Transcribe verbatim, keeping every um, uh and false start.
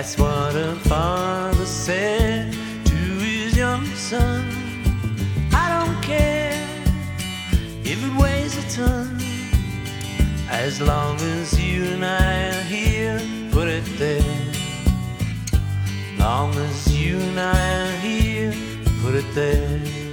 That's what a father said to his young son. I don't care if it weighs a ton, as long as you and I are here, put it there. Long as you and I are here, put it there.